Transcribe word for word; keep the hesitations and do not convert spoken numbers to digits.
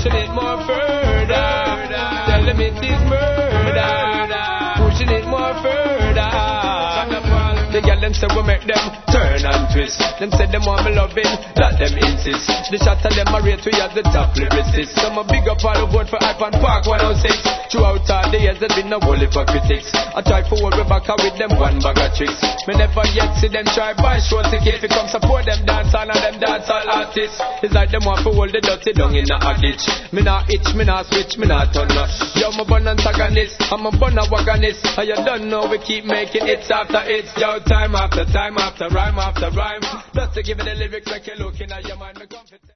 pushing it more further. Tell them it is murder, pushing it more further. The girl them say we make them turn and twist. Them say them want me loving, that them insist. The shot of them are rate we at the top lyricists. Some a big up all the vote for Hype and Park one oh six. Throughout all the years there been no whole heap of critics. I try for worry back with them one bag of tricks. Me never yet see them try buy show ticket. If it come support them dance all and them dance all artists. It's like them want to hold the dirty down in the package. Me not itch, me not switch, me not turn up. Yo, me bun antagonist, I'm a bun a wagonist. And you don't know we keep making hits after hits. Yo, time after time after rhyme after rhyme. Just to give it the lyrics like you're looking at your mind. Me comfort.